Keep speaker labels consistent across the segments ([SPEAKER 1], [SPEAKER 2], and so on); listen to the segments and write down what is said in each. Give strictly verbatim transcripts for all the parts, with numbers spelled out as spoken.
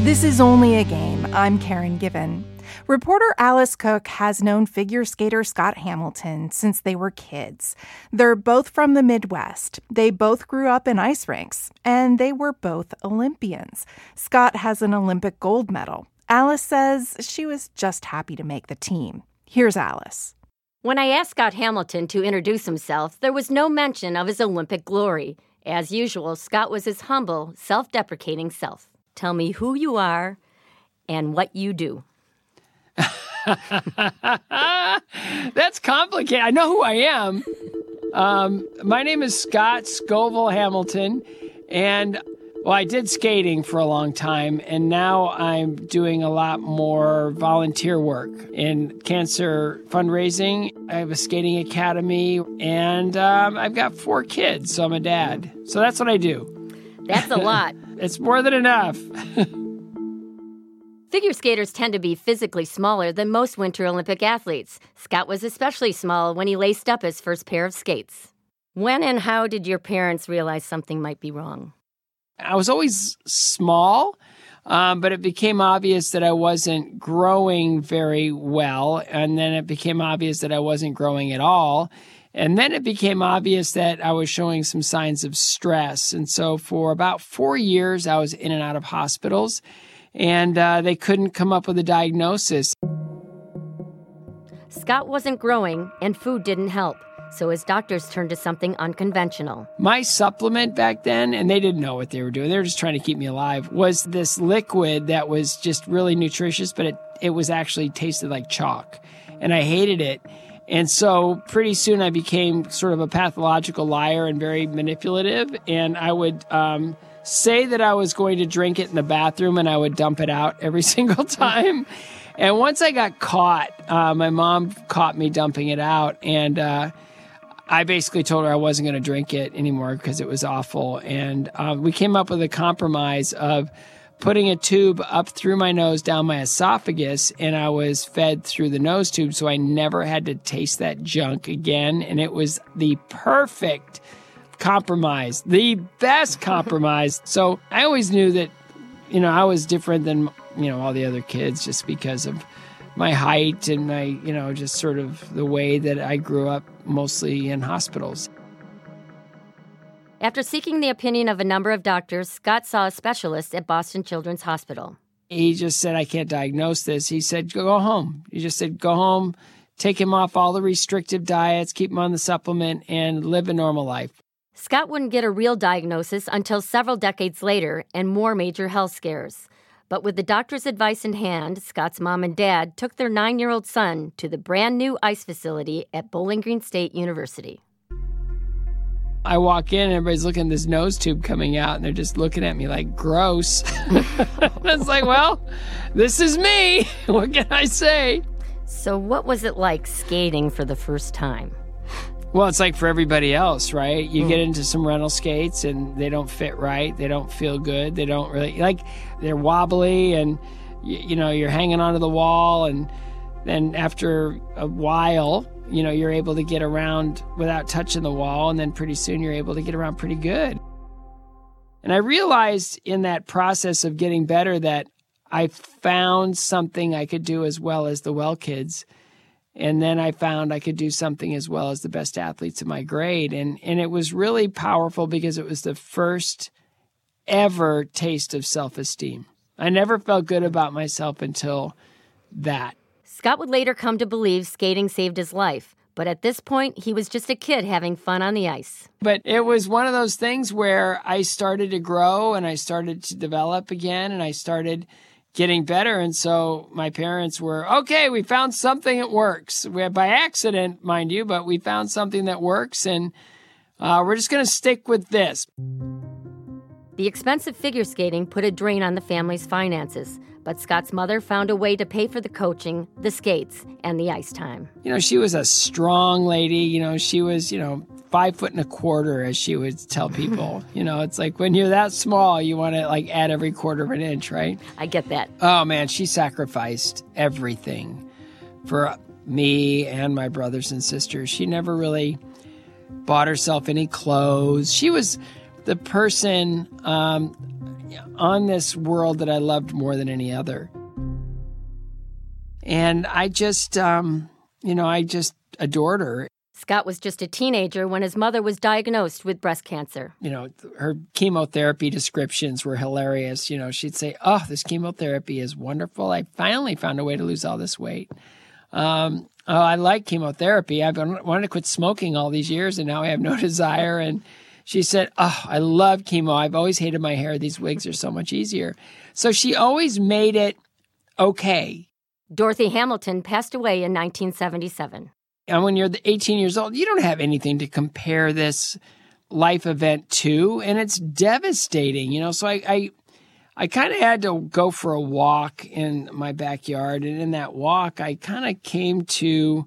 [SPEAKER 1] This is Only a Game. I'm Karen Given. Reporter Alice Cook has known figure skater Scott Hamilton since they were kids. They're both from the Midwest. They both grew up in ice rinks, and they were both Olympians. Scott has an Olympic gold medal. Alice says she was just happy to make the team. Here's Alice.
[SPEAKER 2] When I asked Scott Hamilton to introduce himself, there was no mention of his Olympic glory. As usual, Scott was his humble, self-deprecating self. Tell me who you are and what you do.
[SPEAKER 3] That's complicated. I know who I am. Um, my name is Scott Scoville Hamilton, and well, I did skating for a long time, and now I'm doing a lot more volunteer work in cancer fundraising. I have a skating academy, and um, I've got four kids, so I'm a dad. So that's what I do.
[SPEAKER 2] That's a lot.
[SPEAKER 3] It's more than enough.
[SPEAKER 2] Figure skaters tend to be physically smaller than most Winter Olympic athletes. Scott was especially small when he laced up his first pair of skates. When and how did your parents realize something might be wrong?
[SPEAKER 3] I was always small, um, but it became obvious that I wasn't growing very well, and then it became obvious that I wasn't growing at all. And then it became obvious that I was showing some signs of stress. And so for about four years, I was in and out of hospitals, and uh, they couldn't come up with a diagnosis.
[SPEAKER 2] Scott wasn't growing, and food didn't help. So his doctors turned to something unconventional.
[SPEAKER 3] My supplement back then, and they didn't know what they were doing, they were just trying to keep me alive, was this liquid that was just really nutritious, but it, it was actually tasted like chalk. And I hated it. And so pretty soon I became sort of a pathological liar and very manipulative. And I would um, say that I was going to drink it in the bathroom, and I would dump it out every single time. And once I got caught, uh, my mom caught me dumping it out. And uh, I basically told her I wasn't going to drink it anymore because it was awful. And uh, we came up with a compromise of putting a tube up through my nose, down my esophagus, and I was fed through the nose tube, so I never had to taste that junk again. And it was the perfect compromise, the best compromise. So I always knew that, you know, I was different than, you know, all the other kids just because of my height and my, you know, just sort of the way that I grew up mostly in hospitals.
[SPEAKER 2] After seeking the opinion of a number of doctors, Scott saw a specialist at Boston Children's Hospital.
[SPEAKER 3] He just said, I can't diagnose this. He said, go home. He just said, go home, take him off all the restrictive diets, keep him on the supplement, and live a normal life.
[SPEAKER 2] Scott wouldn't get a real diagnosis until several decades later and more major health scares. But with the doctor's advice in hand, Scott's mom and dad took their nine-year-old son to the brand-new ice facility at Bowling Green State University.
[SPEAKER 3] I walk in and everybody's looking at this nose tube coming out, and they're just looking at me like, gross. It's like, well, this is me. What can I say?
[SPEAKER 2] So what was it like skating for the first time?
[SPEAKER 3] Well, it's like for everybody else, right? You
[SPEAKER 2] mm.
[SPEAKER 3] get into some rental skates and they don't fit right. They don't feel good. They don't really, like, they're wobbly, and, you, you know, you're hanging onto the wall. And then after a while, you know, you're able to get around without touching the wall. And then pretty soon you're able to get around pretty good. And I realized in that process of getting better that I found something I could do as well as the well kids. And then I found I could do something as well as the best athletes in my grade. And and it was really powerful because it was the first ever taste of self-esteem. I never felt good about myself until that.
[SPEAKER 2] Scott would later come to believe skating saved his life. But at this point, he was just a kid having fun on the ice.
[SPEAKER 3] But it was one of those things where I started to grow and I started to develop again, and I started getting better. And so my parents were, okay, we found something that works. We by accident, mind you, but we found something that works, and uh, we're just going to stick with this.
[SPEAKER 2] The expensive figure skating put a drain on the family's finances, but Scott's mother found a way to pay for the coaching, the skates, and the ice time.
[SPEAKER 3] You know, she was a strong lady. You know, she was, you know, five foot and a quarter, as she would tell people. You know, it's like when you're that small, you want to like add every quarter of an inch, right?
[SPEAKER 2] I get that.
[SPEAKER 3] Oh, man, she sacrificed everything for me and my brothers and sisters. She never really bought herself any clothes. She was the person, um, on this world that I loved more than any other. And I just, um, you know, I just adored her.
[SPEAKER 2] Scott was just a teenager when his mother was diagnosed with breast cancer.
[SPEAKER 3] You know, her chemotherapy descriptions were hilarious. You know, she'd say, oh, this chemotherapy is wonderful. I finally found a way to lose all this weight. Um, oh, I like chemotherapy. I've been wanted to quit smoking all these years, and now I have no desire. And she said, oh, I love chemo. I've always hated my hair. These wigs are so much easier. So she always made it okay.
[SPEAKER 2] Dorothy Hamilton passed away in nineteen seventy-seven.
[SPEAKER 3] And when you're eighteen years old, you don't have anything to compare this life event to, and it's devastating, you know. So I, I, I kind of had to go for a walk in my backyard, and in that walk, I kind of came to,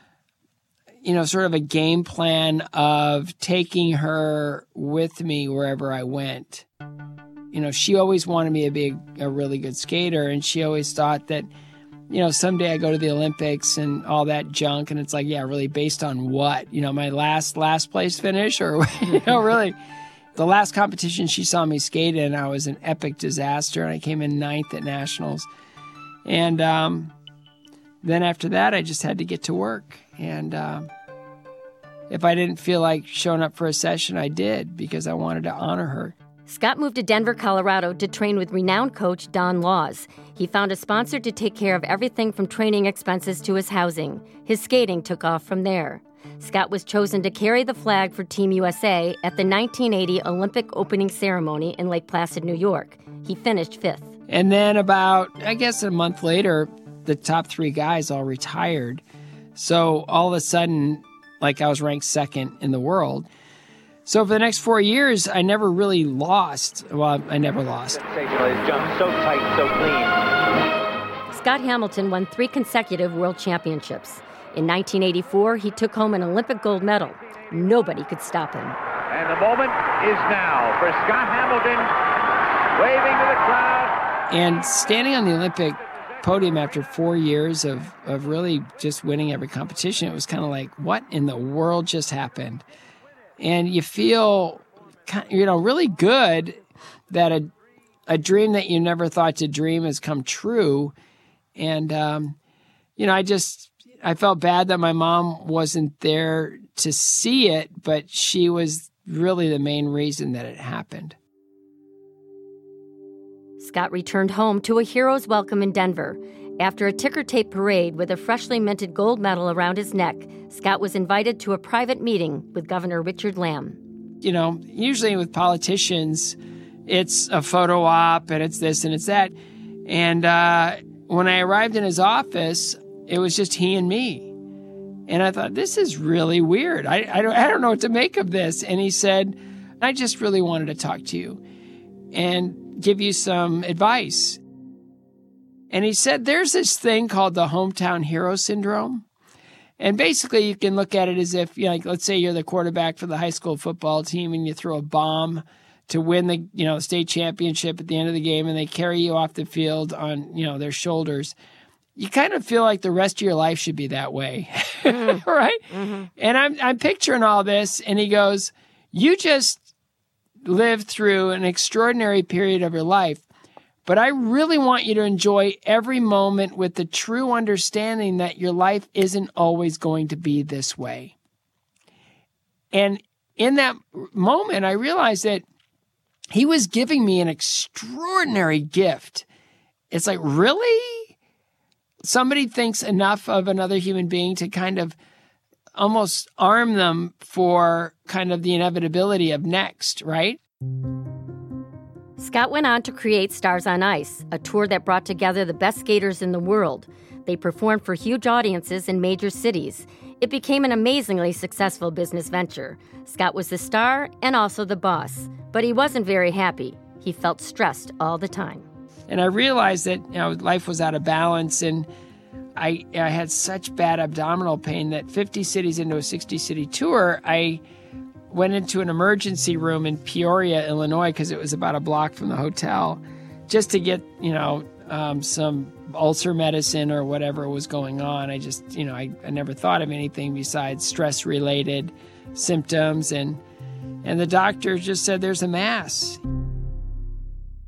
[SPEAKER 3] you know, sort of a game plan of taking her with me wherever I went. You know, she always wanted me to be a, a really good skater, and she always thought that, you know, someday I go to the Olympics and all that junk. And it's like, yeah, really based on what? You know, my last, last place finish or, you know, really the last competition she saw me skate in, I was an epic disaster. And I came in ninth at nationals. And um, then after that, I just had to get to work. And uh, if I didn't feel like showing up for a session, I did because I wanted to honor her.
[SPEAKER 2] Scott moved to Denver, Colorado to train with renowned coach Don Laws. He found a sponsor to take care of everything from training expenses to his housing. His skating took off from there. Scott was chosen to carry the flag for Team U S A at the nineteen eighty Olympic opening ceremony in Lake Placid, New York. He finished fifth.
[SPEAKER 3] And then about, I guess a month later, the top three guys all retired. So all of a sudden, like I was ranked second in the world. So for the next four years, I never really lost. Well, I never lost.
[SPEAKER 4] Sensational. Jumped so tight, so clean.
[SPEAKER 2] Scott Hamilton won three consecutive world championships. In nineteen eighty-four, he took home an Olympic gold medal. Nobody could stop him.
[SPEAKER 4] And the moment is now for Scott Hamilton, waving to the crowd.
[SPEAKER 3] And standing on the Olympic podium after four years of, of really just winning every competition, it was kind of like, what in the world just happened? And you feel, you know, really good that a a dream that you never thought to dream has come true. And, um, you know, I just, I felt bad that my mom wasn't there to see it, but she was really the main reason that it happened.
[SPEAKER 2] Scott returned home to a hero's welcome in Denver. After a ticker tape parade with a freshly minted gold medal around his neck, Scott was invited to a private meeting with Governor Richard Lamb.
[SPEAKER 3] You know, usually with politicians, it's a photo op and it's this and it's that. And uh, when I arrived in his office, it was just he and me. And I thought, this is really weird. I, I, don't, I don't know what to make of this. And he said, I just really wanted to talk to you and give you some advice. And he said, there's this thing called the hometown hero syndrome. And basically you can look at it as if, you know, like, let's say you're the quarterback for the high school football team and you throw a bomb to win the, you know, state championship at the end of the game and they carry you off the field on, you know, their shoulders. You kind of feel like the rest of your life should be that way. Mm-hmm. Right? Mm-hmm. And I'm, I'm picturing all this and he goes, you just lived through an extraordinary period of your life. But I really want you to enjoy every moment with the true understanding that your life isn't always going to be this way. And in that moment, I realized that he was giving me an extraordinary gift. It's like, really? Somebody thinks enough of another human being to kind of almost arm them for kind of the inevitability of next, right?
[SPEAKER 2] Scott went on to create Stars on Ice, a tour that brought together the best skaters in the world. They performed for huge audiences in major cities. It became an amazingly successful business venture. Scott was the star and also the boss, but he wasn't very happy. He felt stressed all the time.
[SPEAKER 3] And I realized that, you know, life was out of balance, and I, I had such bad abdominal pain that fifty cities into a sixty-city tour, I went into an emergency room in Peoria, Illinois, because it was about a block from the hotel, just to get, you know, um, some ulcer medicine or whatever was going on. I just, you know, I, I never thought of anything besides stress-related symptoms. And, and the doctor just said, there's a mass.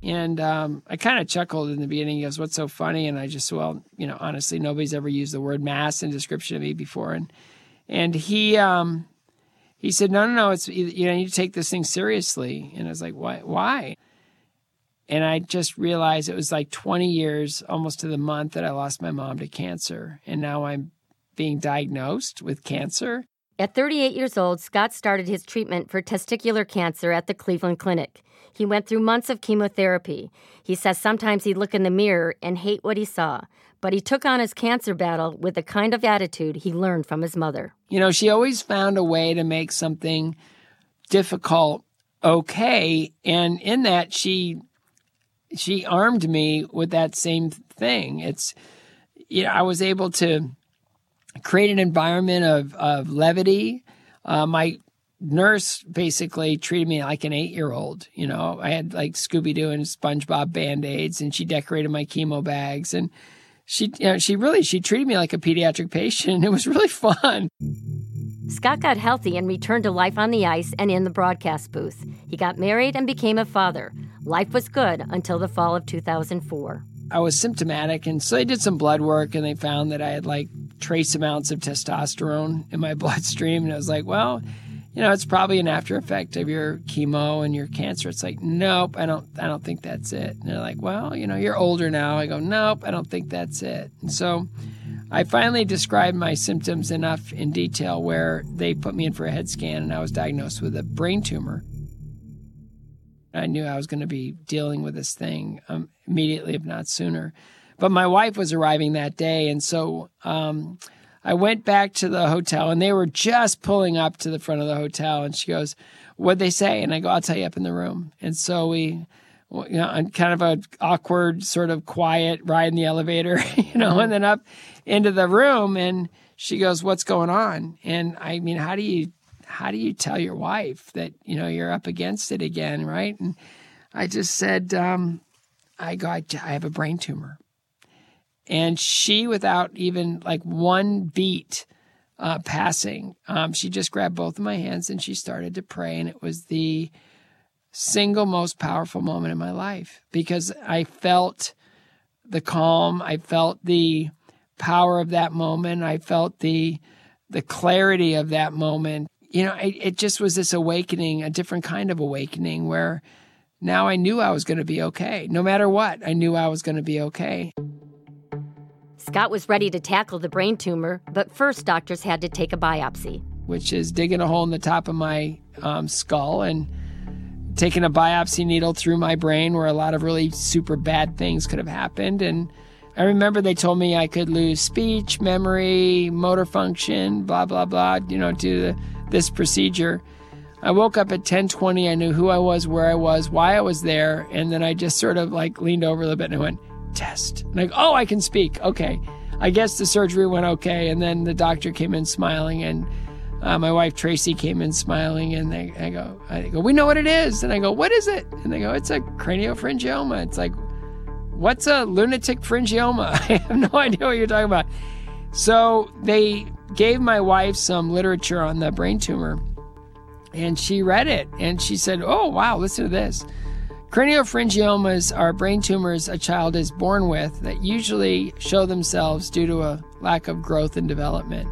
[SPEAKER 3] And um, I kind of chuckled in the beginning. He goes, "What's so funny?" And I just, well, you know, honestly, nobody's ever used the word mass in description of me before. And and he um, he said, no, no, no, it's, you know, you need to take this thing seriously. And I was like, why? Why? And I just realized it was like twenty years, almost to the month, that I lost my mom to cancer. And now I'm being diagnosed with cancer.
[SPEAKER 2] At thirty-eight years old, Scott started his treatment for testicular cancer at the Cleveland Clinic. He went through months of chemotherapy. He says sometimes he'd look in the mirror and hate what he saw, but he took on his cancer battle with the kind of attitude he learned from his mother.
[SPEAKER 3] You know, she always found a way to make something difficult okay, and in that she she armed me with that same thing. It's, you know, I was able to create an environment of, of levity. Uh, my nurse basically treated me like an eight-year-old. You know, I had like Scooby-Doo and SpongeBob Band-Aids, and she decorated my chemo bags. And she, you know, she really, she treated me like a pediatric patient. It was really fun.
[SPEAKER 2] Scott got healthy and returned to life on the ice and in the broadcast booth. He got married and became a father. Life was good until the fall of two thousand four.
[SPEAKER 3] I was symptomatic, and so they did some blood work, and they found that I had like trace amounts of testosterone in my bloodstream. And I was like, well, you know, it's probably an after effect of your chemo and your cancer. It's like, nope, I don't, I don't think that's it. And they're like, well, you know, you're older now. I go, nope, I don't think that's it. And so I finally described my symptoms enough in detail where they put me in for a head scan, and I was diagnosed with a brain tumor. I knew I was going to be dealing with this thing um, immediately, if not sooner. But my wife was arriving that day, and so um, I went back to the hotel, and they were just pulling up to the front of the hotel, and she goes, "What'd they say?" And I go, "I'll tell you up in the room." And so we, you know, on kind of a awkward, sort of quiet ride in the elevator, you know, and then up into the room, and she goes, "What's going on?" And I mean, how do you how do you tell your wife that, you know, you're up against it again, right? And I just said, um, I go, I, I have a brain tumor. And she, without even like one beat uh, passing, um, she just grabbed both of my hands and she started to pray. And it was the single most powerful moment in my life, because I felt the calm. I felt the power of that moment. I felt the the clarity of that moment. You know, it, it just was this awakening, a different kind of awakening, where now I knew I was going to be okay. No matter what, I knew I was going to be okay.
[SPEAKER 2] Scott was ready to tackle the brain tumor, but first doctors had to take a biopsy.
[SPEAKER 3] Which is digging a hole in the top of my um, skull and taking a biopsy needle through my brain where a lot of really super bad things could have happened. And I remember they told me I could lose speech, memory, motor function, blah, blah, blah, you know, do the, this procedure. I woke up at ten twenty. I knew who I was, where I was, why I was there. And then I just sort of like leaned over a little bit and I went, test. And like, oh, I can speak. Okay. I guess the surgery went okay. And then the doctor came in smiling, and uh, my wife Tracy came in smiling, and they, I go, I go, we know what it is. And I go, what is it? And they go, it's a craniopharyngioma. It's like, what's a lunatic pharyngioma? I have no idea what you're talking about. So they gave my wife some literature on the brain tumor, and she read it, and she said, oh, wow, listen to this. Craniopharyngiomas are brain tumors a child is born with that usually show themselves due to a lack of growth and development.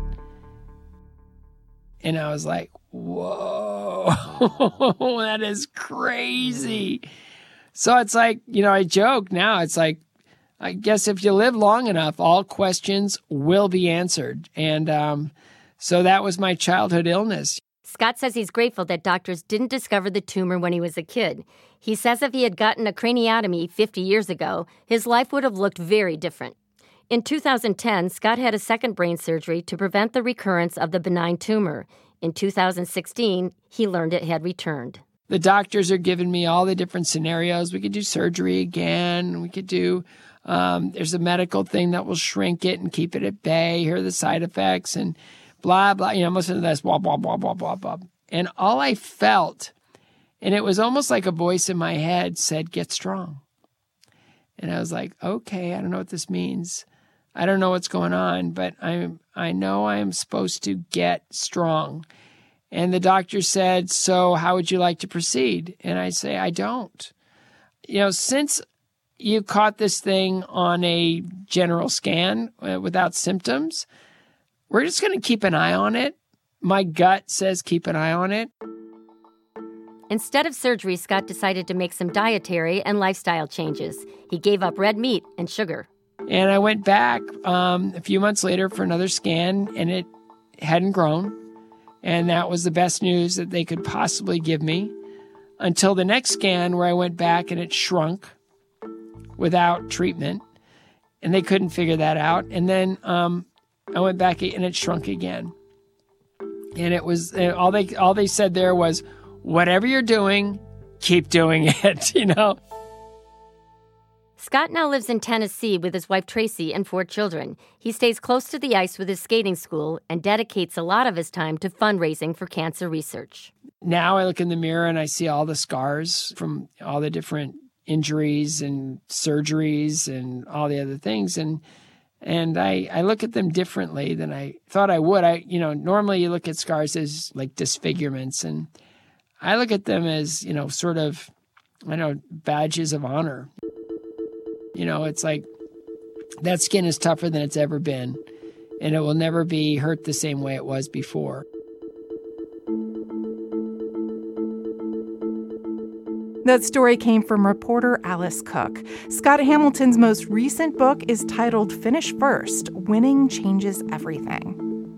[SPEAKER 3] And I was like, whoa, that is crazy. So it's like, you know, I joke now. It's like, I guess if you live long enough, all questions will be answered. And um, so that was my childhood illness.
[SPEAKER 2] Scott says he's grateful that doctors didn't discover the tumor when he was a kid. He says if he had gotten a craniotomy fifty years ago, his life would have looked very different. In two thousand ten, Scott had a second brain surgery to prevent the recurrence of the benign tumor. In two thousand sixteen, he learned it had returned.
[SPEAKER 3] The doctors are giving me all the different scenarios. We could do surgery again. We could do, um, there's a medical thing that will shrink it and keep it at bay. Here are the side effects and blah, blah. You know, I'm listening to this, blah, blah, blah, blah, blah, blah. And all I felt, and it was almost like a voice in my head said, get strong. And I was like, okay, I don't know what this means. I don't know what's going on, but I'm, I know I'm supposed to get strong. And the doctor said, so how would you like to proceed? And I say, I don't. you know, since you caught this thing on a general scan uh, without symptoms, we're just going to keep an eye on it. My gut says keep an eye on it.
[SPEAKER 2] Instead of surgery, Scott decided to make some dietary and lifestyle changes. He gave up red meat and sugar.
[SPEAKER 3] And I went back um, a few months later for another scan, and it hadn't grown. And that was the best news that they could possibly give me until the next scan where I went back and it shrunk without treatment. And they couldn't figure that out. And then um, I went back and it shrunk again. And it was all they all they said there was, whatever you're doing, keep doing it, you know?
[SPEAKER 2] Scott now lives in Tennessee with his wife Tracy and four children. He stays close to the ice with his skating school and dedicates a lot of his time to fundraising for cancer research.
[SPEAKER 3] Now I look in the mirror and I see all the scars from all the different injuries and surgeries and all the other things. And and I, I look at them differently than I thought I would. I, you know, normally you look at scars as like disfigurements, and I look at them as, you know, sort of, I don't know, badges of honor. You know, it's like that skin is tougher than it's ever been, and it will never be hurt the same way it was before.
[SPEAKER 1] That story came from reporter Alice Cook. Scott Hamilton's most recent book is titled Finish First: Winning Changes Everything.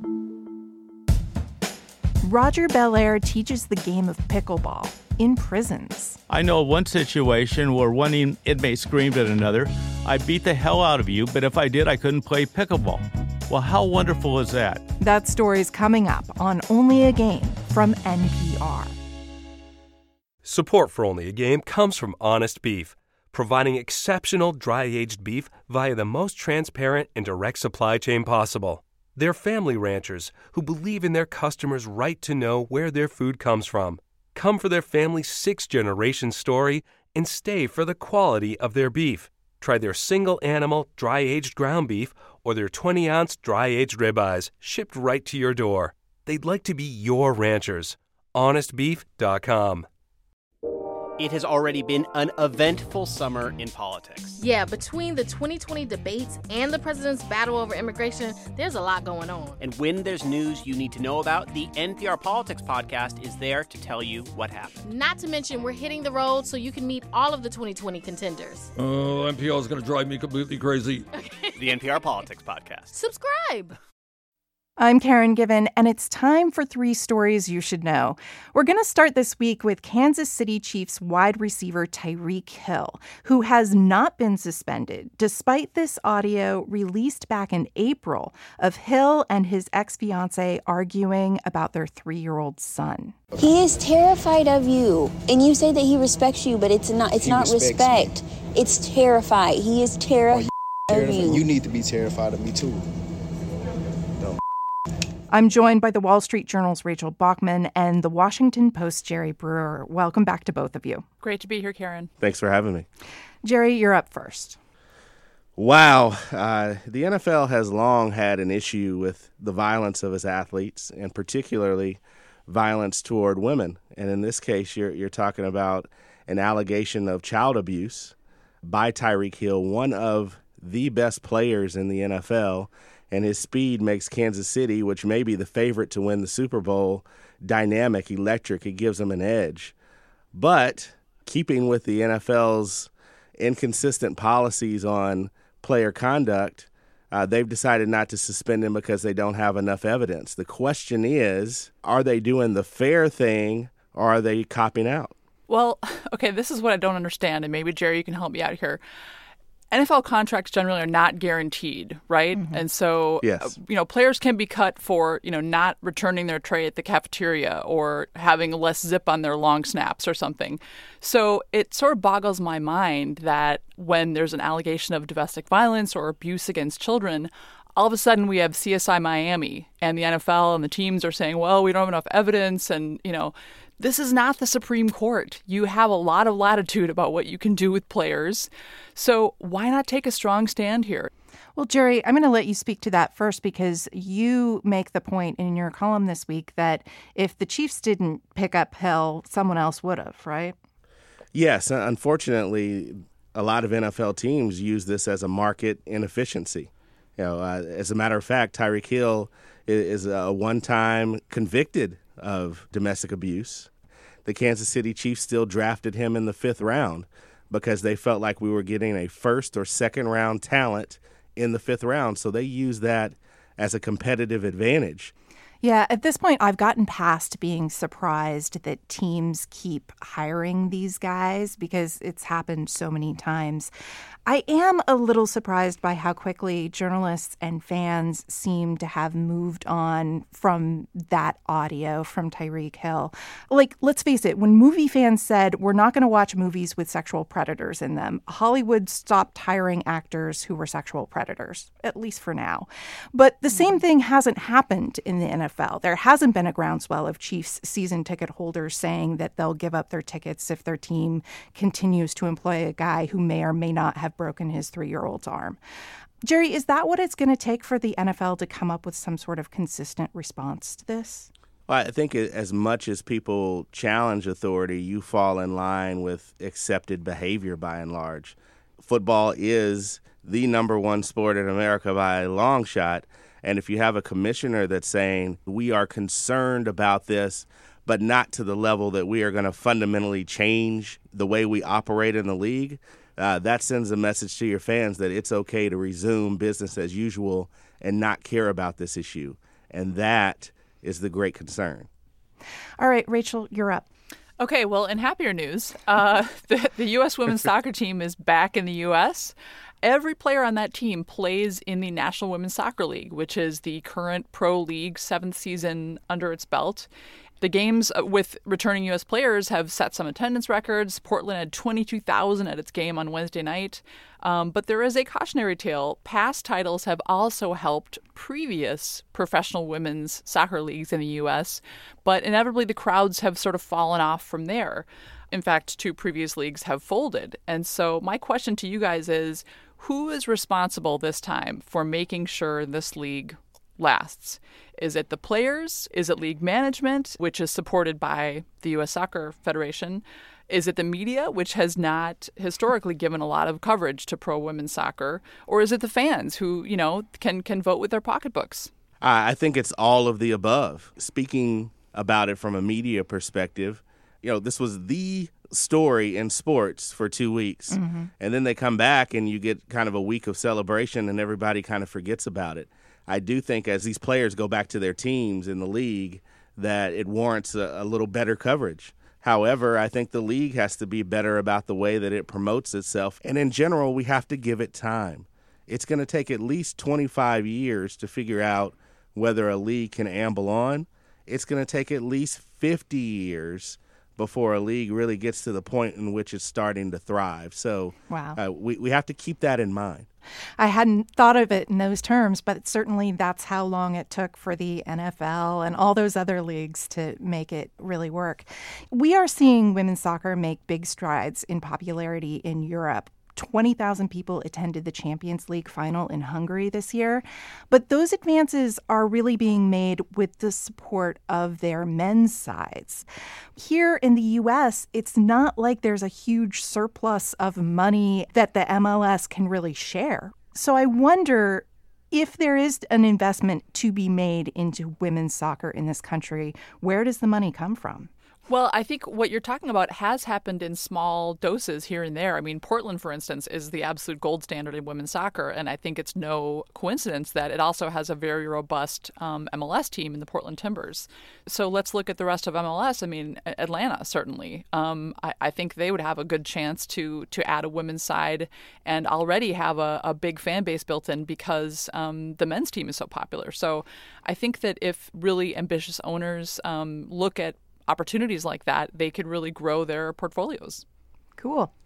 [SPEAKER 1] Roger Belair teaches the game of pickleball in prisons.
[SPEAKER 5] I know one situation where one inmate screamed at another, "I beat the hell out of you, but if I did, I couldn't play pickleball." Well, how wonderful is that?
[SPEAKER 1] That story's coming up on Only a Game from N P R.
[SPEAKER 6] Support for Only a Game comes from Honest Beef, providing exceptional dry-aged beef via the most transparent and direct supply chain possible. They're family ranchers who believe in their customers' right to know where their food comes from. Come for their family's sixth-generation story and stay for the quality of their beef. Try their single-animal, dry-aged ground beef or their twenty-ounce dry-aged ribeyes shipped right to your door. They'd like to be your ranchers. honest beef dot com.
[SPEAKER 7] It has already been an eventful summer in politics.
[SPEAKER 8] Yeah, between the twenty twenty debates and the president's battle over immigration, there's a lot going on.
[SPEAKER 7] And when there's news you need to know about, the N P R Politics podcast is there to tell you what happened.
[SPEAKER 8] Not to mention, we're hitting the road so you can meet all of the twenty twenty contenders.
[SPEAKER 9] Oh, N P R is going to drive me completely crazy.
[SPEAKER 7] The N P R Politics podcast.
[SPEAKER 8] Subscribe.
[SPEAKER 1] I'm Karen Given, and it's time for three stories you should know. We're going to start this week with Kansas City Chiefs wide receiver Tyreek Hill, who has not been suspended, despite this audio released back in April of Hill and his ex-fiancée arguing about their three-year-old son.
[SPEAKER 10] He is terrified of you, and you say that he respects you, but it's not. It's
[SPEAKER 11] he
[SPEAKER 10] not respect. Me. It's terrified. He is terrified
[SPEAKER 11] oh,
[SPEAKER 10] of you.
[SPEAKER 11] You need to be terrified of me too.
[SPEAKER 1] I'm joined by the Wall Street Journal's Rachel Bachman and the Washington Post's Jerry Brewer. Welcome back to both of you.
[SPEAKER 12] Great to be here, Karen.
[SPEAKER 13] Thanks for having me.
[SPEAKER 1] Jerry, you're up first.
[SPEAKER 13] Wow. Uh, the N F L has long had an issue with the violence of its athletes, and particularly violence toward women. And in this case, you're you're talking about an allegation of child abuse by Tyreek Hill, one of the best players in the N F L. And his speed makes Kansas City, which may be the favorite to win the Super Bowl, dynamic, electric. It gives them an edge. But keeping with the N F L's inconsistent policies on player conduct, uh, they've decided not to suspend him because they don't have enough evidence. The question is, are they doing the fair thing or are they copping out?
[SPEAKER 12] Well, okay, this is what I don't understand, and maybe, Jerry, you can help me out here. N F L contracts generally are not guaranteed, right? Mm-hmm. And so,
[SPEAKER 13] yes.
[SPEAKER 12] uh, you know, players can be cut for, you know, not returning their tray at the cafeteria or having less zip on their long snaps or something. So it sort of boggles my mind that when there's an allegation of domestic violence or abuse against children, all of a sudden we have C S I Miami and the N F L and the teams are saying, well, we don't have enough evidence and, you know, this is not the Supreme Court. You have a lot of latitude about what you can do with players. So why not take a strong stand here?
[SPEAKER 1] Well, Jerry, I'm going to let you speak to that first because you make the point in your column this week that if the Chiefs didn't pick up Hill, someone else would have, right?
[SPEAKER 13] Yes, unfortunately, a lot of N F L teams use this as a market inefficiency. You know, uh, as a matter of fact, Tyreek Hill is, is a one-time convicted of domestic abuse. The Kansas City Chiefs still drafted him in the fifth round because they felt like we were getting a first or second round talent in the fifth round. So they use that as a competitive advantage.
[SPEAKER 1] Yeah, at this point, I've gotten past being surprised that teams keep hiring these guys because it's happened so many times. I am a little surprised by how quickly journalists and fans seem to have moved on from that audio from Tyreek Hill. Like, let's face it, when movie fans said, we're not going to watch movies with sexual predators in them, Hollywood stopped hiring actors who were sexual predators, at least for now. But the same thing hasn't happened in the N F L. There hasn't been a groundswell of Chiefs season ticket holders saying that they'll give up their tickets if their team continues to employ a guy who may or may not have broken his three-year-old's arm. Jerry, is that what it's going to take for the N F L to come up with some sort of consistent response to this?
[SPEAKER 13] Well, I think as much as people challenge authority, you fall in line with accepted behavior by and large. Football is the number one sport in America by a long shot. And if you have a commissioner that's saying, we are concerned about this, but not to the level that we are going to fundamentally change the way we operate in the league, uh, that sends a message to your fans that it's okay to resume business as usual and not care about this issue. And that is the great concern.
[SPEAKER 1] All right, Rachel, you're up.
[SPEAKER 12] Okay, well, in happier news, uh, the, the U S women's soccer team is back in the U S Every player on that team plays in the National Women's Soccer League, which is the current pro league, seventh season under its belt. The games with returning U S players have set some attendance records. Portland had twenty-two thousand at its game on Wednesday night. Um, but there is a cautionary tale. Past titles have also helped previous professional women's soccer leagues in the U S, but inevitably the crowds have sort of fallen off from there. In fact, two previous leagues have folded. And so my question to you guys is, who is responsible this time for making sure this league lasts? Is it the players? Is it league management, which is supported by the U S Soccer Federation? Is it the media, which has not historically given a lot of coverage to pro women's soccer? Or is it the fans who, you know, can, can vote with their pocketbooks?
[SPEAKER 13] I think it's all of the above. Speaking about it from a media perspective, you know, this was the story in sports for two weeks. Mm-hmm. And then they come back and you get kind of a week of celebration and everybody kind of forgets about it. I do think as these players go back to their teams in the league that it warrants a, a little better coverage. However, I think the league has to be better about the way that it promotes itself. And in general, we have to give it time. It's going to take at least twenty-five years to figure out whether a league can amble on. It's going to take at least fifty years before a league really gets to the point in which it's starting to thrive. So
[SPEAKER 1] wow.
[SPEAKER 13] uh, we, we have to keep that in mind.
[SPEAKER 1] I hadn't thought of it in those terms, but certainly that's how long it took for the N F L and all those other leagues to make it really work. We are seeing women's soccer make big strides in popularity in Europe. twenty thousand people attended the Champions League final in Hungary this year. But those advances are really being made with the support of their men's sides. Here in the U S, it's not like there's a huge surplus of money that the M L S can really share. So I wonder if there is an investment to be made into women's soccer in this country, where does the money come from?
[SPEAKER 12] Well, I think what you're talking about has happened in small doses here and there. I mean, Portland, for instance, is the absolute gold standard in women's soccer, and I think it's no coincidence that it also has a very robust um, M L S team in the Portland Timbers. So let's look at the rest of M L S. I mean, Atlanta, certainly. Um, I, I think they would have a good chance to to add a women's side and already have a, a big fan base built in because um, the men's team is so popular. So I think that if really ambitious owners um, look at opportunities like that, they could really grow their portfolios.
[SPEAKER 1] Cool.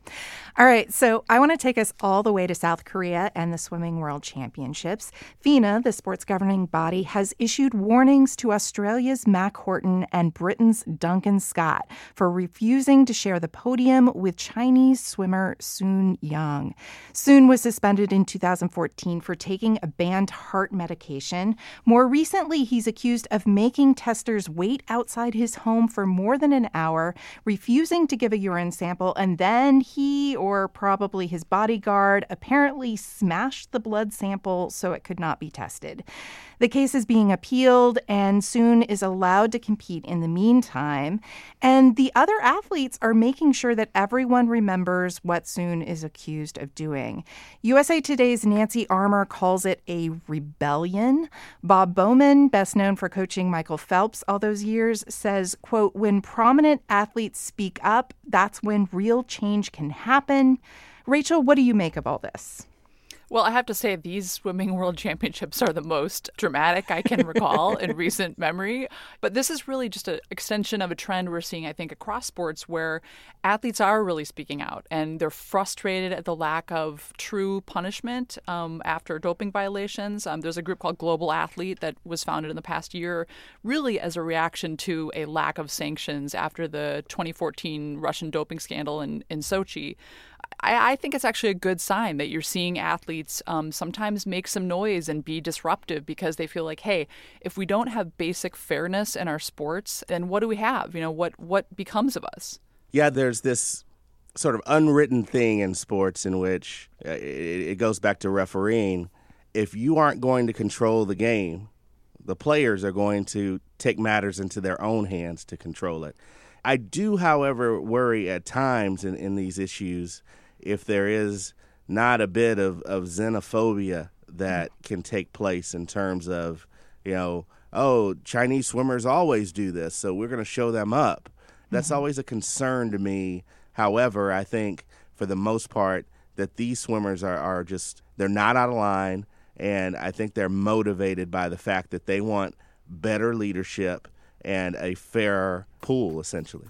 [SPEAKER 1] All right, so I want to take us all the way to South Korea and the Swimming World Championships. FINA, the sport's governing body, has issued warnings to Australia's Mac Horton and Britain's Duncan Scott for refusing to share the podium with Chinese swimmer Sun Yang. Sun was suspended in two thousand fourteen for taking a banned heart medication. More recently, he's accused of making testers wait outside his home for more than an hour, refusing to give a urine sample, and then he or probably his bodyguard apparently smashed the blood sample so it could not be tested. The case is being appealed, and Sun is allowed to compete in the meantime. And the other athletes are making sure that everyone remembers what Sun is accused of doing. U S A Today's Nancy Armour calls it a rebellion. Bob Bowman, best known for coaching Michael Phelps all those years, says, quote, when prominent athletes speak up, that's when real change can happen. Rachel, what do you make of all this?
[SPEAKER 12] Well, I have to say these swimming world championships are the most dramatic I can recall in recent memory. But this is really just an extension of a trend we're seeing, I think, across sports where athletes are really speaking out and they're frustrated at the lack of true punishment um, after doping violations. Um, there's a group called Global Athlete that was founded in the past year really as a reaction to a lack of sanctions after the twenty fourteen Russian doping scandal in, in Sochi. I, I think it's actually a good sign that you're seeing athletes um, sometimes make some noise and be disruptive because they feel like, hey, if we don't have basic fairness in our sports, then what do we have? You know, what what becomes of us?
[SPEAKER 13] Yeah, there's this sort of unwritten thing in sports in which uh, it, it goes back to refereeing. If you aren't going to control the game, the players are going to take matters into their own hands to control it. I do, however, worry at times in, in these issues if there is not a bit of, of xenophobia that can take place in terms of, you know, oh, Chinese swimmers always do this, so we're going to show them up. That's mm-hmm. always a concern to me. However, I think for the most part that these swimmers are, are just, they're not out of line, and I think they're motivated by the fact that they want better leadership and a fairer pool, essentially.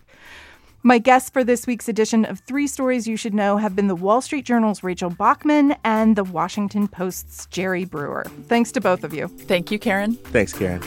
[SPEAKER 1] My guests for this week's edition of Three Stories You Should Know have been the Wall Street Journal's Rachel Bachman and the Washington Post's Jerry Brewer. Thanks to both of you.
[SPEAKER 12] Thank you, Karen.
[SPEAKER 13] Thanks, Karen.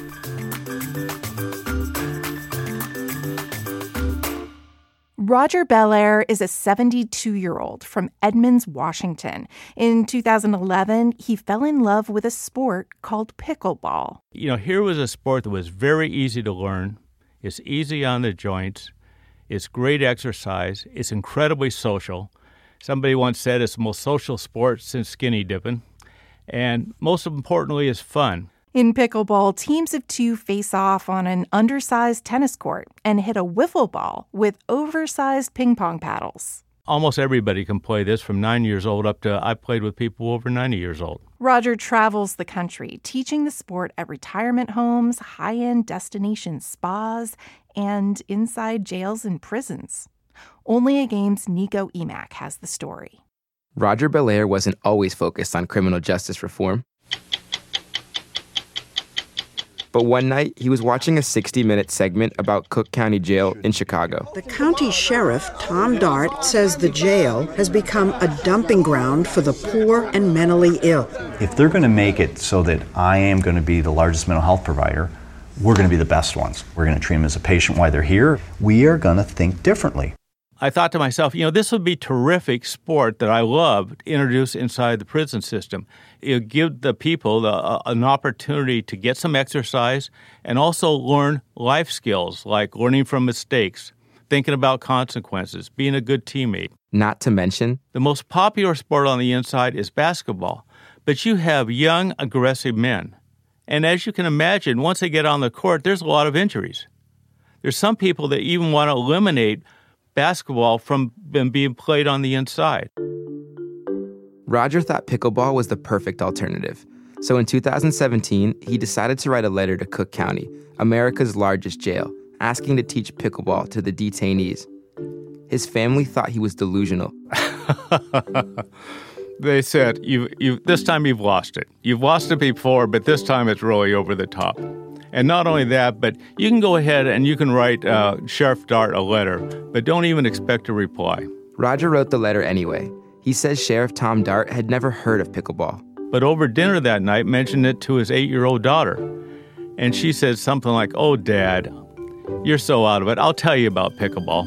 [SPEAKER 1] Roger Belair is a seventy-two-year-old from Edmonds, Washington. In two thousand eleven, he fell in love with a sport called pickleball.
[SPEAKER 5] You know, here was a sport that was very easy to learn. It's easy on the joints. It's great exercise. It's incredibly social. Somebody once said it's the most social sport since skinny dipping. And most importantly, it's fun.
[SPEAKER 1] In pickleball, teams of two face off on an undersized tennis court and hit a wiffle ball with oversized ping pong paddles.
[SPEAKER 5] Almost everybody can play this from nine years old up to I played with people over ninety years old.
[SPEAKER 1] Roger travels the country, teaching the sport at retirement homes, high-end destination spas, and inside jails and prisons. Only a Game's Nico Emack has the story.
[SPEAKER 14] Roger Belair wasn't always focused on criminal justice reform. But one night, he was watching a sixty-minute segment about Cook County Jail in Chicago.
[SPEAKER 15] The county sheriff, Tom Dart, says the jail has become a dumping ground for the poor and mentally ill.
[SPEAKER 16] If they're going to make it so that I am going to be the largest mental health provider, we're going to be the best ones. We're going to treat them as a patient while they're here. We are going to think differently.
[SPEAKER 5] I thought to myself, you know, this would be terrific sport that I love to introduce inside the prison system. It would give the people the, uh, an opportunity to get some exercise and also learn life skills like learning from mistakes, thinking about consequences, being a good teammate.
[SPEAKER 14] Not to mention,
[SPEAKER 5] the most popular sport on the inside is basketball, but you have young, aggressive men. And as you can imagine, once they get on the court, there's a lot of injuries. There's some people that even want to eliminate basketball from being played on the inside.
[SPEAKER 14] Roger thought pickleball was the perfect alternative. So in two thousand seventeen, he decided to write a letter to Cook County, America's largest jail, asking to teach pickleball to the detainees. His family thought he was delusional.
[SPEAKER 5] They said, you, you, this time you've lost it. You've lost it before, but this time it's really over the top. And not only that, but you can go ahead and you can write uh, Sheriff Dart a letter, but don't even expect a reply.
[SPEAKER 14] Roger wrote the letter anyway. He says Sheriff Tom Dart had never heard of pickleball.
[SPEAKER 5] But over dinner that night, mentioned it to his eight-year-old daughter. And she said something like, "Oh, Dad, you're so out of it. I'll tell you about pickleball."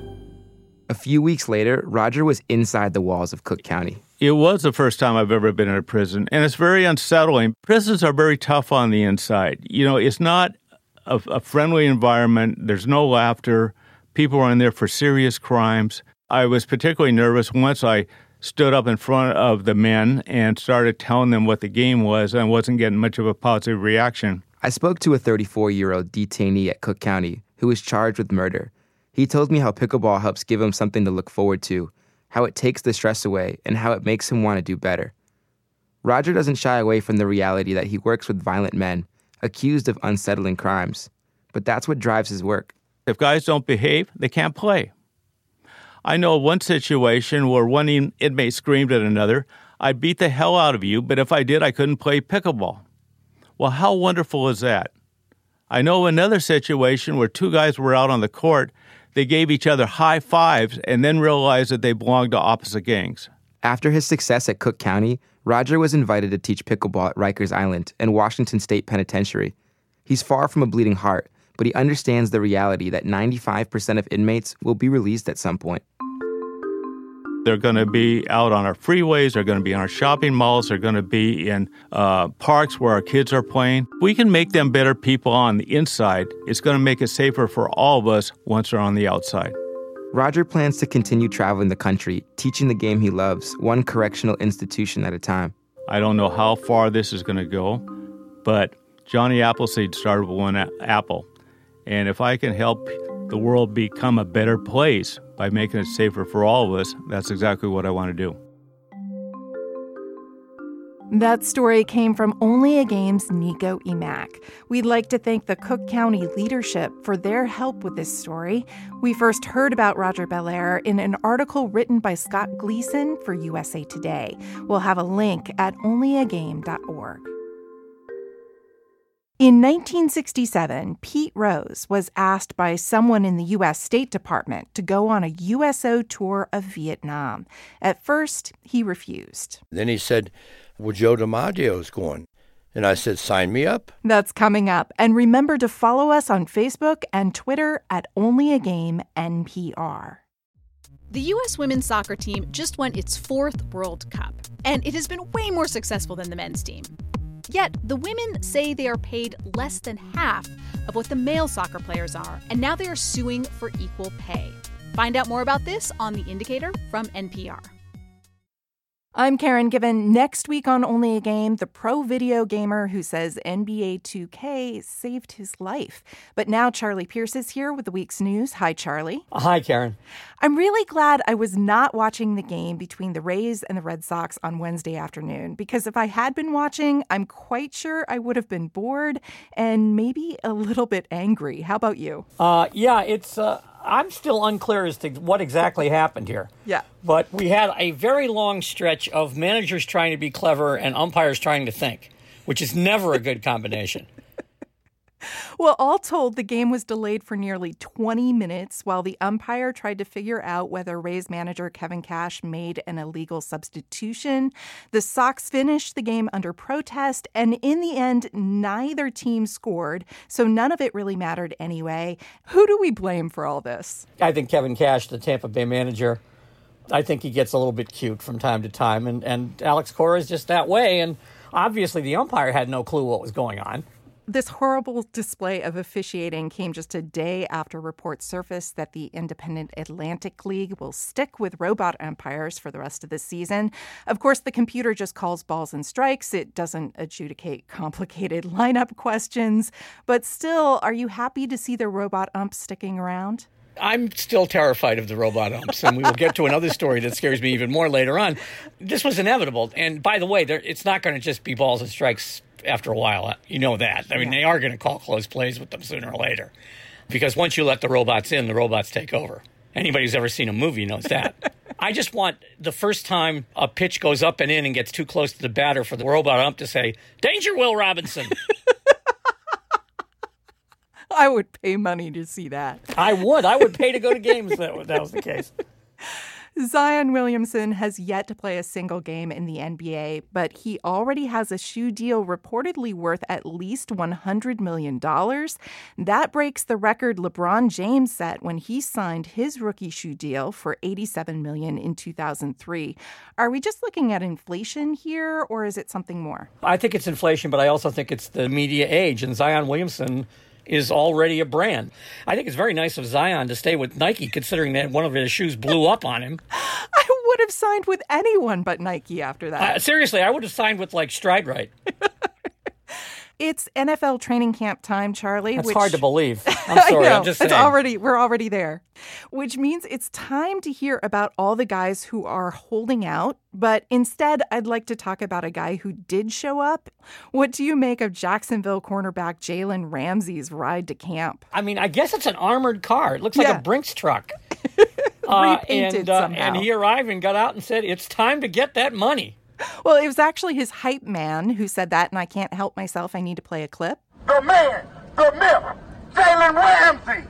[SPEAKER 14] A few weeks later, Roger was inside the walls of Cook County.
[SPEAKER 5] It was the first time I've ever been in a prison, and it's very unsettling. Prisons are very tough on the inside. You know, it's not a, a friendly environment. There's no laughter. People are in there for serious crimes. I was particularly nervous once I stood up in front of the men and started telling them what the game was, and I wasn't getting much of a positive reaction.
[SPEAKER 14] I spoke to a thirty-four-year-old detainee at Cook County who was charged with murder. He told me how pickleball helps give him something to look forward to, how it takes the stress away, and how it makes him want to do better. Roger doesn't shy away from the reality that he works with violent men, accused of unsettling crimes. But that's what drives his work.
[SPEAKER 5] If guys don't behave, they can't play. I know one situation where one inmate screamed at another, "I beat the hell out of you, but if I did, I couldn't play pickleball." Well, how wonderful is that? I know another situation where two guys were out on the court. They gave each other high fives and then realized that they belonged to opposite gangs.
[SPEAKER 14] After his success at Cook County, Roger was invited to teach pickleball at Rikers Island and Washington State Penitentiary. He's far from a bleeding heart, but he understands the reality that ninety-five percent of inmates will be released at some point.
[SPEAKER 5] They're going to be out on our freeways. They're going to be in our shopping malls. They're going to be in uh, parks where our kids are playing. We can make them better people on the inside. It's going to make it safer for all of us once they're on the outside.
[SPEAKER 14] Roger plans to continue traveling the country, teaching the game he loves, one correctional institution at a time.
[SPEAKER 5] I don't know how far this is going to go, but Johnny Appleseed started with one apple. And if I can help the world become a better place by making it safer for all of us, that's exactly what I want to do.
[SPEAKER 1] That story came from Only a Game's Nico Emack. We'd like to thank the Cook County leadership for their help with this story. We first heard about Roger Belair in an article written by Scott Gleason for U S A Today. We'll have a link at only a game dot org. In nineteen sixty-seven, Pete Rose was asked by someone in the U S State Department to go on a U S O tour of Vietnam. At first, he refused.
[SPEAKER 17] Then he said, "Well, Joe DiMaggio's going." And I said, "Sign me up."
[SPEAKER 1] That's coming up. And remember to follow us on Facebook and Twitter at Only a Game N P R.
[SPEAKER 18] The U S women's soccer team just won its fourth World Cup, and it has been way more successful than the men's team. Yet, the women say they are paid less than half of what the male soccer players are, and now they are suing for equal pay. Find out more about this on The Indicator from N P R.
[SPEAKER 1] I'm Karen Given. Next week on Only a Game, the pro video gamer who says N B A two K saved his life. But now Charlie Pierce is here with the week's news. Hi, Charlie.
[SPEAKER 19] Hi, Karen.
[SPEAKER 1] I'm really glad I was not watching the game between the Rays and the Red Sox on Wednesday afternoon, because if I had been watching, I'm quite sure I would have been bored and maybe a little bit angry. How about you?
[SPEAKER 19] Uh, yeah, it's... Uh... I'm still unclear as to what exactly happened here.
[SPEAKER 1] Yeah.
[SPEAKER 19] But we had a very long stretch of managers trying to be clever and umpires trying to think, which is never a good combination.
[SPEAKER 1] Well, all told, the game was delayed for nearly twenty minutes while the umpire tried to figure out whether Rays manager Kevin Cash made an illegal substitution. The Sox finished the game under protest, and in the end, neither team scored, so none of it really mattered anyway. Who do we blame for all this?
[SPEAKER 19] I think Kevin Cash, the Tampa Bay manager, I think he gets a little bit cute from time to time, and, and Alex Cora is just that way, and obviously the umpire had no clue what was going on.
[SPEAKER 1] This horrible display of officiating came just a day after reports surfaced that the Independent Atlantic League will stick with robot umpires for the rest of the season. Of course, the computer just calls balls and strikes. It doesn't adjudicate complicated lineup questions. But still, are you happy to see the robot umps sticking around?
[SPEAKER 19] I'm still terrified of the robot umps, and we will get to another story that scares me even more later on. This was inevitable. And by the way, there, it's not going to just be balls and strikes after a while. You know that. I mean, yeah. They are going to call close plays with them sooner or later. Because once you let the robots in, the robots take over. Anybody who's ever seen a movie knows that. I just want the first time a pitch goes up and in and gets too close to the batter for the robot ump to say, "Danger, Will Robinson."
[SPEAKER 1] I would pay money to see that.
[SPEAKER 19] I would. I would pay to go to games if that, that was the case.
[SPEAKER 1] Zion Williamson has yet to play a single game in the N B A, but he already has a shoe deal reportedly worth at least one hundred million dollars. That breaks the record LeBron James set when he signed his rookie shoe deal for eighty-seven million dollars in two thousand three. Are we just looking at inflation here, or is it something more?
[SPEAKER 19] I think it's inflation, but I also think it's the media age, and Zion Williamson is already a brand. I think it's very nice of Zion to stay with Nike, considering that one of his shoes blew up on him.
[SPEAKER 1] I would have signed with anyone but Nike after that.
[SPEAKER 19] Uh, seriously, I would have signed with, like, Stride Right.
[SPEAKER 1] It's N F L training camp time, Charlie.
[SPEAKER 19] That's
[SPEAKER 1] which...
[SPEAKER 19] hard to believe. I'm sorry,
[SPEAKER 1] I know,
[SPEAKER 19] I'm just saying.
[SPEAKER 1] It's already, we're already there. Which means it's time to hear about all the guys who are holding out. But instead, I'd like to talk about a guy who did show up. What do you make of Jacksonville cornerback Jalen Ramsey's ride to camp?
[SPEAKER 19] I mean, I guess it's an armored car. It looks like
[SPEAKER 1] Yeah.
[SPEAKER 19] a Brinks truck. uh,
[SPEAKER 1] Repainted
[SPEAKER 19] and, uh,
[SPEAKER 1] somehow.
[SPEAKER 19] and he arrived and got out and said, it's time to get that money.
[SPEAKER 1] Well, it was actually his hype man who said that, and I can't help myself. I need to play a clip.
[SPEAKER 20] The man, the myth, Jalen Ramsey.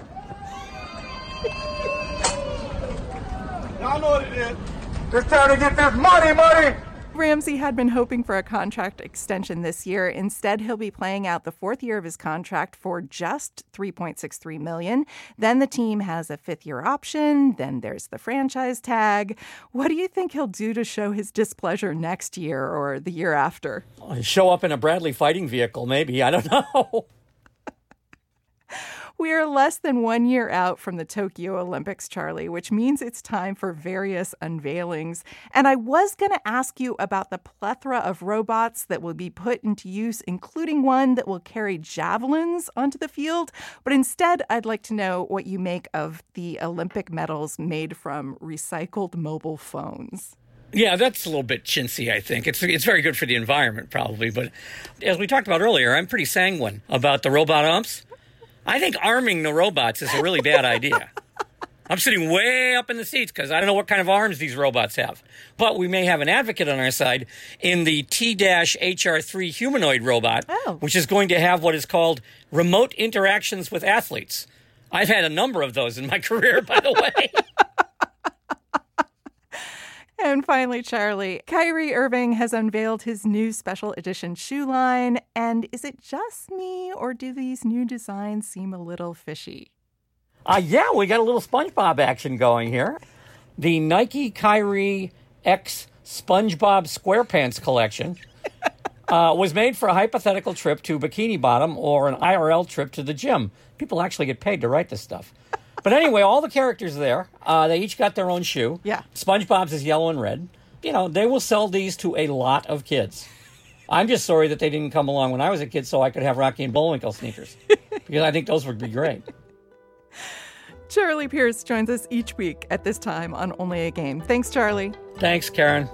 [SPEAKER 20] Y'all know what it is. It's time to get this money, money.
[SPEAKER 1] Ramsey had been hoping for a contract extension this year. Instead, he'll be playing out the fourth year of his contract for just three point six three million dollars. Then the team has a fifth-year option. Then there's the franchise tag. What do you think he'll do to show his displeasure next year or the year after?
[SPEAKER 19] Show up in a Bradley fighting vehicle, maybe. I don't know.
[SPEAKER 1] We are less than one year out from the Tokyo Olympics, Charlie, which means it's time for various unveilings. And I was going to ask you about the plethora of robots that will be put into use, including one that will carry javelins onto the field. But instead, I'd like to know what you make of the Olympic medals made from recycled mobile phones.
[SPEAKER 19] Yeah, that's a little bit chintzy, I think. It's it's very good for the environment, probably. But as we talked about earlier, I'm pretty sanguine about the robot umps. I think arming the robots is a really bad idea. I'm sitting way up in the seats because I don't know what kind of arms these robots have. But we may have an advocate on our side in the T H R three humanoid robot,
[SPEAKER 1] oh.
[SPEAKER 19] which is going to have what is called remote interactions with athletes. I've had a number of those in my career, by the way.
[SPEAKER 1] And finally, Charlie, Kyrie Irving has unveiled his new special edition shoe line. And is it just me, or do these new designs seem a little fishy?
[SPEAKER 19] Uh, yeah, we got a little SpongeBob action going here. The Nike Kyrie X SpongeBob SquarePants collection uh, was made for a hypothetical trip to Bikini Bottom or an I R L trip to the gym. People actually get paid to write this stuff. But anyway, all the characters there, uh, they each got their own shoe.
[SPEAKER 1] Yeah.
[SPEAKER 19] SpongeBob's is yellow and red. You know, they will sell these to a lot of kids. I'm just sorry that they didn't come along when I was a kid so I could have Rocky and Bullwinkle sneakers. Because I think those would be great.
[SPEAKER 1] Charlie Pierce joins us each week at this time on Only a Game. Thanks, Charlie.
[SPEAKER 19] Thanks, Karen.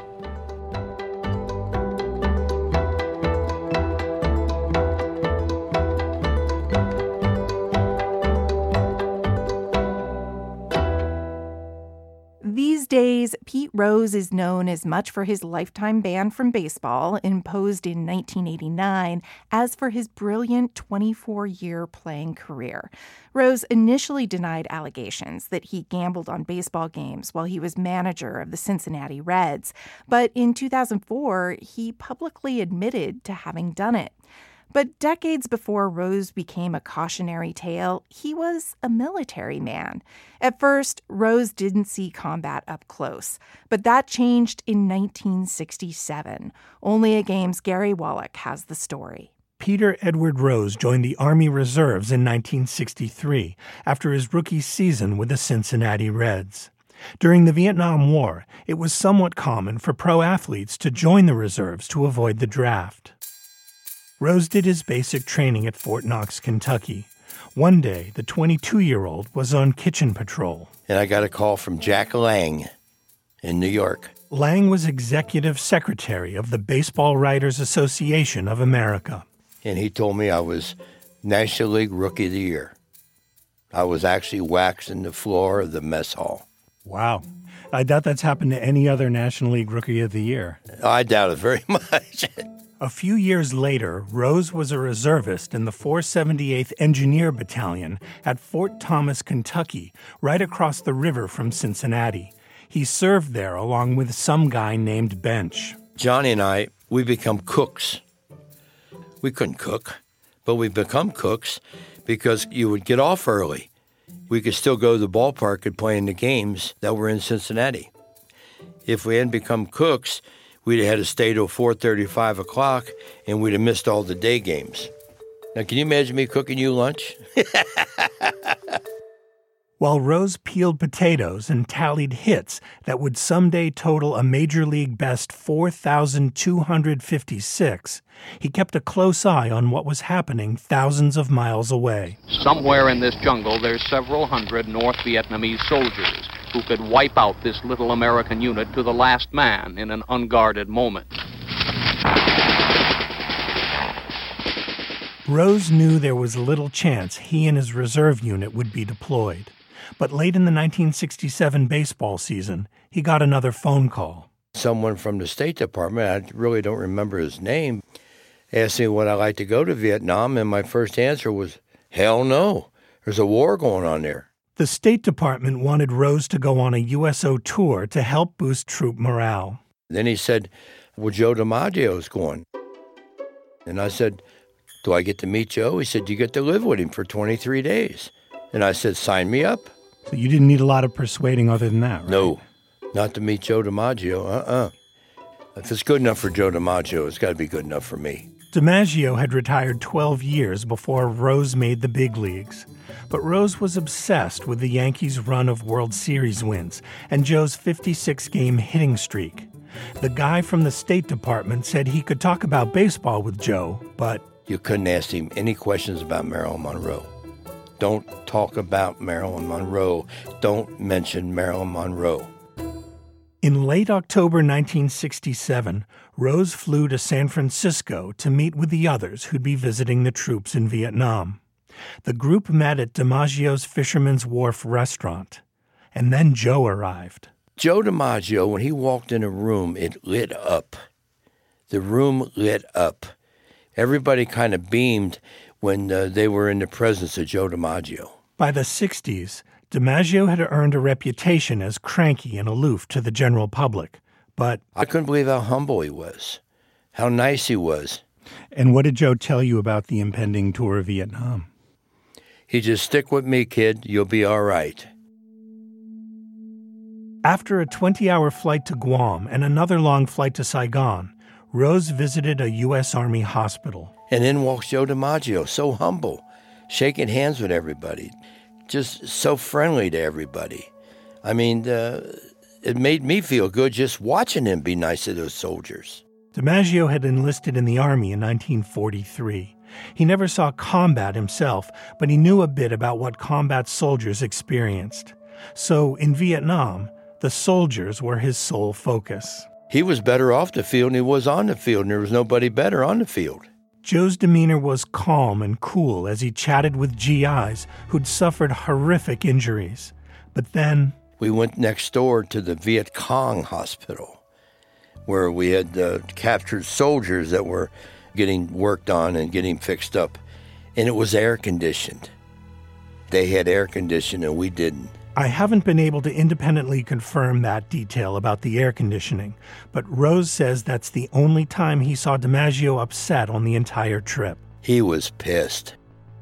[SPEAKER 1] These days, Pete Rose is known as much for his lifetime ban from baseball, imposed in nineteen eighty-nine, as for his brilliant twenty-four-year playing career. Rose initially denied allegations that he gambled on baseball games while he was manager of the Cincinnati Reds, but in two thousand four, he publicly admitted to having done it. But decades before Rose became a cautionary tale, he was a military man. At first, Rose didn't see combat up close, but that changed in nineteen sixty-seven. Only a Game's Gary Wallach has the story.
[SPEAKER 21] Peter Edward Rose joined the Army Reserves in nineteen sixty-three after his rookie season with the Cincinnati Reds. During the Vietnam War, it was somewhat common for pro athletes to join the reserves to avoid the draft. Rose did his basic training at Fort Knox, Kentucky. One day, the twenty-two-year-old was on kitchen patrol.
[SPEAKER 17] And I got a call from Jack Lang in New York.
[SPEAKER 21] Lang was executive secretary of the Baseball Writers Association of America.
[SPEAKER 17] And he told me I was National League Rookie of the Year. I was actually waxing the floor of the mess hall.
[SPEAKER 21] Wow. I doubt that's happened to any other National League Rookie of the Year.
[SPEAKER 17] I doubt it very much.
[SPEAKER 21] A few years later, Rose was a reservist in the four seventy-eighth Engineer Battalion at Fort Thomas, Kentucky, right across the river from Cincinnati. He served there along with some guy named Bench.
[SPEAKER 17] Johnny and I, we become cooks. We couldn't cook, but we become cooks because you would get off early. We could still go to the ballpark and play in the games that were in Cincinnati. If we hadn't become cooks, we'd have had to stay till four thirty, five o'clock, and we'd have missed all the day games. Now, can you imagine me cooking you lunch?
[SPEAKER 21] While Rose peeled potatoes and tallied hits that would someday total a Major League best four thousand two hundred fifty-six, he kept a close eye on what was happening thousands of miles away.
[SPEAKER 4] Somewhere in this jungle, there's several hundred North Vietnamese soldiers who could wipe out this little American unit to the last man in an unguarded moment.
[SPEAKER 21] Rose knew there was little chance he and his reserve unit would be deployed. But late in the nineteen sixty-seven baseball season, he got another phone call.
[SPEAKER 17] Someone from the State Department, I really don't remember his name, asked me would I like to go to Vietnam, and my first answer was, hell no. There's a war going on there.
[SPEAKER 21] The State Department wanted Rose to go on a U S O tour to help boost troop morale.
[SPEAKER 17] Then he said, well, Joe DiMaggio's going. And I said, do I get to meet Joe? He said, you get to live with him for twenty-three days. And I said, sign me up.
[SPEAKER 21] So you didn't need a lot of persuading other than that, right?
[SPEAKER 17] No, not to meet Joe DiMaggio. Uh-uh. If it's good enough for Joe DiMaggio, it's got to be good enough for me.
[SPEAKER 21] DiMaggio had retired twelve years before Rose made the big leagues. But Rose was obsessed with the Yankees' run of World Series wins and Joe's fifty-six game hitting streak. The guy from the State Department said he could talk about baseball with Joe, but...
[SPEAKER 17] You couldn't ask him any questions about Marilyn Monroe. Don't talk about Marilyn Monroe. Don't mention Marilyn Monroe.
[SPEAKER 21] In late October nineteen sixty-seven, Rose flew to San Francisco to meet with the others who'd be visiting the troops in Vietnam. The group met at DiMaggio's Fisherman's Wharf restaurant. And then Joe arrived.
[SPEAKER 17] Joe DiMaggio, when he walked in a room, it lit up. The room lit up. Everybody kind of beamed when uh, they were in the presence of Joe DiMaggio.
[SPEAKER 21] By the sixties, DiMaggio had earned a reputation as cranky and aloof to the general public, but...
[SPEAKER 17] I couldn't believe how humble he was, how nice he was.
[SPEAKER 21] And what did Joe tell you about the impending tour of Vietnam?
[SPEAKER 17] He just, stick with me, kid, you'll be all right.
[SPEAKER 21] After a twenty-hour flight to Guam and another long flight to Saigon, Rose visited a U S Army hospital.
[SPEAKER 17] And in walks Joe DiMaggio, so humble, shaking hands with everybody, just so friendly to everybody. I mean, uh, it made me feel good just watching him be nice to those soldiers.
[SPEAKER 21] DiMaggio had enlisted in the Army in nineteen forty-three. He never saw combat himself, but he knew a bit about what combat soldiers experienced. So, in Vietnam, the soldiers were his sole focus.
[SPEAKER 17] He was better off the field than he was on the field, and there was nobody better on the field.
[SPEAKER 21] Joe's demeanor was calm and cool as he chatted with G Is who'd suffered horrific injuries. But then...
[SPEAKER 17] We went next door to the Viet Cong hospital, where we had uh, captured soldiers that were getting worked on and getting fixed up. And it was air-conditioned. They had air conditioning and we didn't.
[SPEAKER 21] I haven't been able to independently confirm that detail about the air conditioning, but Rose says that's the only time he saw DiMaggio upset on the entire trip.
[SPEAKER 17] He was pissed.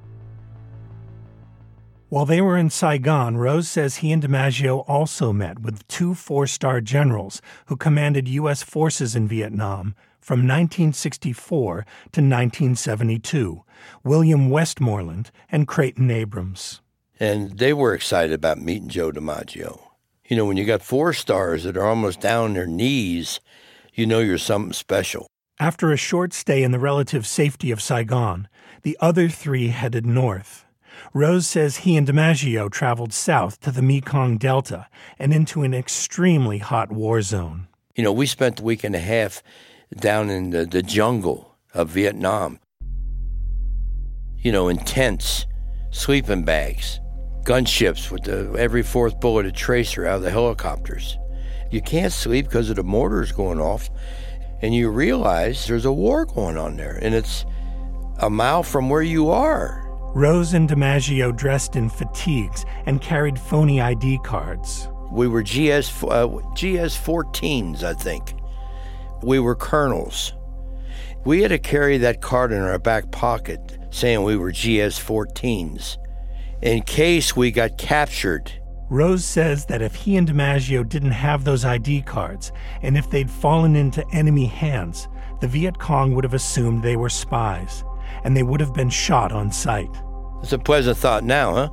[SPEAKER 21] While they were in Saigon, Rose says he and DiMaggio also met with two four-star generals who commanded U S forces in Vietnam from nineteen sixty-four to nineteen seventy-two, William Westmoreland and Creighton Abrams.
[SPEAKER 17] And they were excited about meeting Joe DiMaggio. You know, when you got four stars that are almost down on their knees, you know you're something special.
[SPEAKER 21] After a short stay in the relative safety of Saigon, the other three headed north. Rose says he and DiMaggio traveled south to the Mekong Delta and into an extremely hot war zone.
[SPEAKER 17] You know, we spent a week and a half down in the, the jungle of Vietnam. You know, in tents, sleeping bags, gunships with the, every fourth bullet a tracer out of the helicopters. You can't sleep because of the mortars going off, and you realize there's a war going on there, and it's a mile from where you are.
[SPEAKER 21] Rose and DiMaggio dressed in fatigues and carried phony I D cards.
[SPEAKER 17] We were G S uh, G S fourteens, I think. We were colonels. We had to carry that card in our back pocket saying we were G S fourteens in case we got captured.
[SPEAKER 21] Rose says that if he and DiMaggio didn't have those I D cards, and if they'd fallen into enemy hands, the Viet Cong would have assumed they were spies, and they would have been shot on sight.
[SPEAKER 17] It's a pleasant thought now, huh?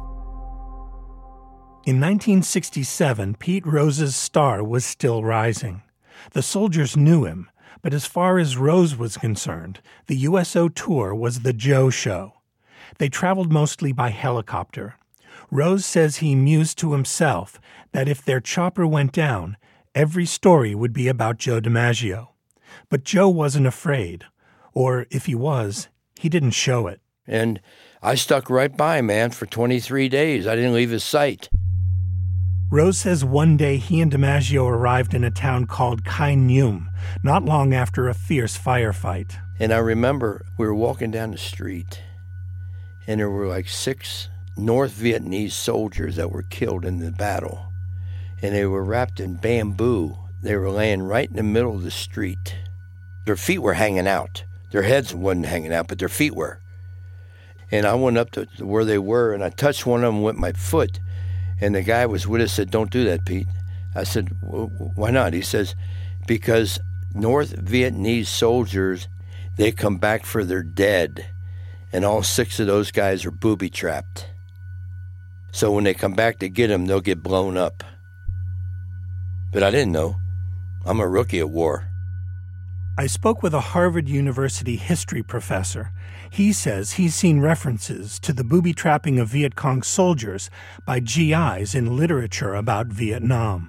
[SPEAKER 21] In nineteen sixty-seven, Pete Rose's star was still rising. The soldiers knew him, but as far as Rose was concerned, the U S O tour was the Joe show. They traveled mostly by helicopter. Rose says he mused to himself that if their chopper went down, every story would be about Joe DiMaggio. But Joe wasn't afraid, or if he was, he didn't show it.
[SPEAKER 17] And I stuck right by, man, for twenty-three days. I didn't leave his sight.
[SPEAKER 21] Rose says one day he and DiMaggio arrived in a town called Kai Nhum, not long after a fierce firefight.
[SPEAKER 17] And I remember we were walking down the street, and there were like six North Vietnamese soldiers that were killed in the battle. And they were wrapped in bamboo. They were laying right in the middle of the street. Their feet were hanging out. Their heads wasn't hanging out, but their feet were. And I went up to where they were, and I touched one of them with my foot. And the guy was with us said, "Don't do that, Pete." I said, "Why not?" He says, "Because North Vietnamese soldiers, they come back for their dead. And all six of those guys are booby-trapped. So when they come back to get them, they'll get blown up." But I didn't know. I'm a rookie at war.
[SPEAKER 21] I spoke with a Harvard University history professor. He says he's seen references to the booby-trapping of Viet Cong soldiers by G Is in literature about Vietnam.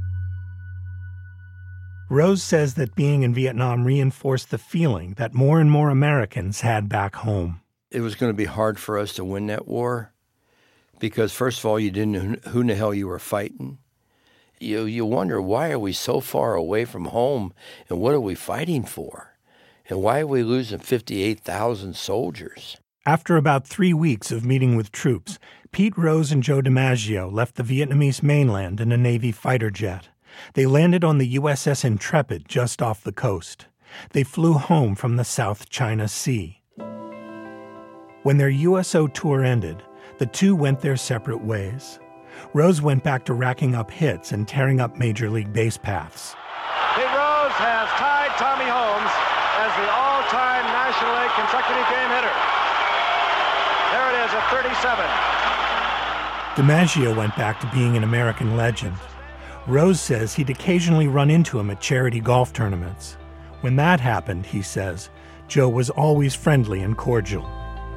[SPEAKER 21] Rose says that being in Vietnam reinforced the feeling that more and more Americans had back home.
[SPEAKER 17] It was going to be hard for us to win that war because, first of all, you didn't know who in the hell you were fighting. You, you wonder, why are we so far away from home, and what are we fighting for? And why are we losing fifty-eight thousand soldiers?
[SPEAKER 21] After about three weeks of meeting with troops, Pete Rose and Joe DiMaggio left the Vietnamese mainland in a Navy fighter jet. They landed on the U S S Intrepid just off the coast. They flew home from the South China Sea. When their U S O tour ended, the two went their separate ways. Rose went back to racking up hits and tearing up Major League base paths.
[SPEAKER 20] Pete Rose has tied Tommy Holmes as the all-time National League consecutive game hitter. There it is at thirty-seven.
[SPEAKER 21] DiMaggio went back to being an American legend. Rose says he'd occasionally run into him at charity golf tournaments. When that happened, he says, Joe was always friendly and cordial.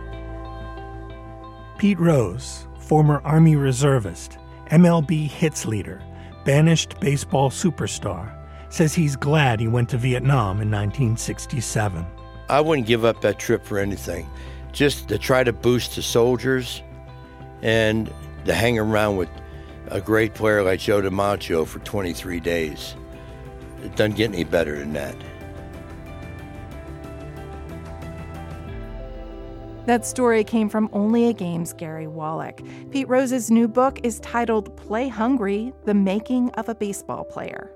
[SPEAKER 21] Pete Rose, former Army reservist, M L B hits leader, banished baseball superstar, says he's glad he went to Vietnam in nineteen sixty-seven.
[SPEAKER 17] I wouldn't give up that trip for anything. Just to try to boost the soldiers and to hang around with a great player like Joe DiMaggio for twenty-three days. It doesn't get any better than that.
[SPEAKER 1] That story came from Only a Game's Gary Wallach. Pete Rose's new book is titled Play Hungry: The Making of a Baseball Player.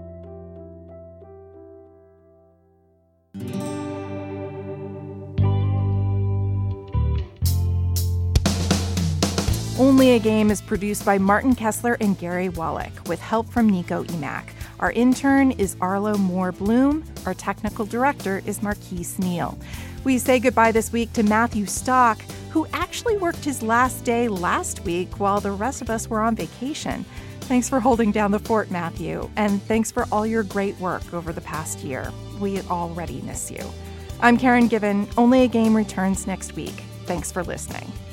[SPEAKER 1] Only a Game is produced by Martin Kessler and Gary Wallach, with help from Nico Emack. Our intern is Arlo Moore-Bloom. Our technical director is Marquise Neal. We say goodbye this week to Matthew Stock, who actually worked his last day last week while the rest of us were on vacation. Thanks for holding down the fort, Matthew, and thanks for all your great work over the past year. We already miss you. I'm Karen Given. Only a Game returns next week. Thanks for listening.